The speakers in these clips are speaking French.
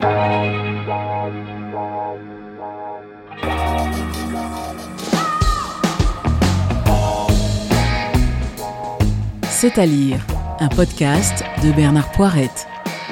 C'est à lire, un podcast de Bernard Poirette.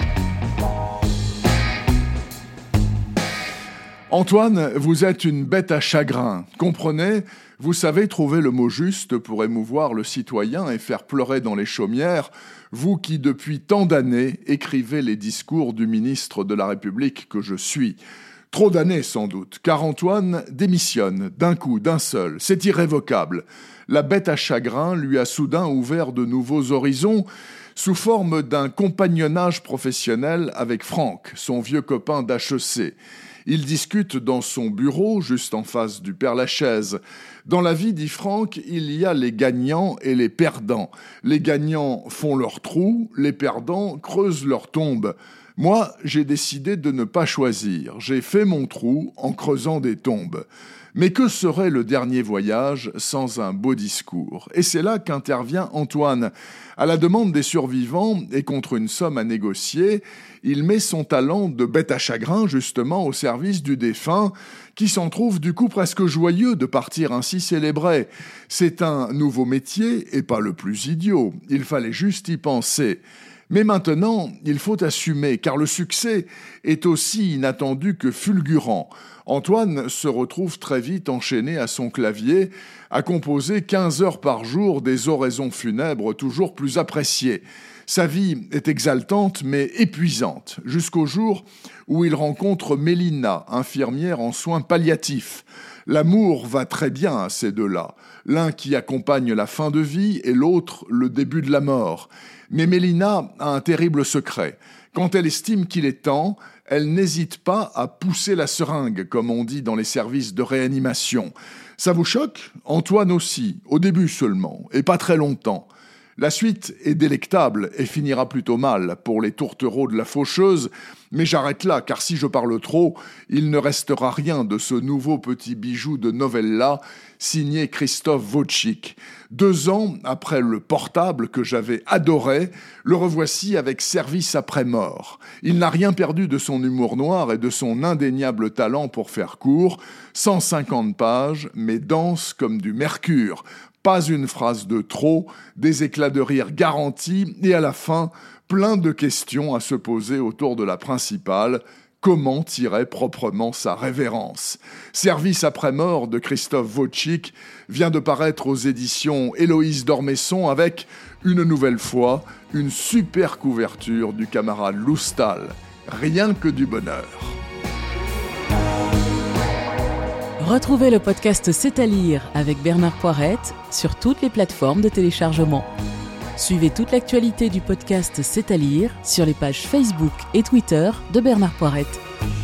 Antoine, vous êtes une bête à chagrin. Comprenez, vous savez trouver le mot juste pour émouvoir le citoyen et faire pleurer dans les chaumières, vous qui depuis tant d'années écrivez les discours du ministre de la République que je suis. Trop d'années sans doute, car Antoine démissionne d'un coup, d'un seul, c'est irrévocable. La bête à chagrin lui a soudain ouvert de nouveaux horizons sous forme d'un compagnonnage professionnel avec Franck, son vieux copain d'HEC. Ils discutent dans son bureau, juste en face du Père-Lachaise. Dans la vie, dit Franck, il y a les gagnants et les perdants. Les gagnants font leur trou, les perdants creusent leur tombe. Moi, j'ai décidé de ne pas choisir. J'ai fait mon trou en creusant des tombes. Mais que serait le dernier voyage sans un beau discours ? Et c'est là qu'intervient Antoine. À la demande des survivants et contre une somme à négocier, il met son talent de bête à chagrin justement au service du défunt, qui s'en trouve du coup presque joyeux de partir ainsi célébré. C'est un nouveau métier et pas le plus idiot. Il fallait juste y penser. Mais maintenant, il faut assumer, car le succès est aussi inattendu que fulgurant. Antoine se retrouve très vite enchaîné à son clavier, à composer 15 heures par jour des oraisons funèbres toujours plus appréciées. Sa vie est exaltante mais épuisante, jusqu'au jour où il rencontre Mélina, infirmière en soins palliatifs. L'amour va très bien à ces deux-là, l'un qui accompagne la fin de vie et l'autre le début de la mort. Mais Mélina a un terrible secret. Quand elle estime qu'il est temps, elle n'hésite pas à pousser la seringue, comme on dit dans les services de réanimation. Ça vous choque ? Antoine aussi, au début seulement, et pas très longtemps. La suite est délectable et finira plutôt mal pour les tourtereaux de la faucheuse, mais j'arrête là, car si je parle trop, il ne restera rien de ce nouveau petit bijou de novella signé Christophe Wojcik. 2 ans après le portable que j'avais adoré, le revoici avec Service après mort. Il n'a rien perdu de son humour noir et de son indéniable talent pour faire court. 150 pages, mais dense comme du mercure. Pas une phrase de trop, des éclats de rire garantis et à la fin, plein de questions à se poser autour de la principale. Comment tirer proprement sa révérence ? Service après mort de Christophe Wojcik vient de paraître aux éditions Héloïse d'Ormesson avec, une nouvelle fois, une super couverture du camarade Loustal. Rien que du bonheur. Retrouvez le podcast C'est à lire avec Bernard Poirette sur toutes les plateformes de téléchargement. Suivez toute l'actualité du podcast C'est à lire sur les pages Facebook et Twitter de Bernard Poirette.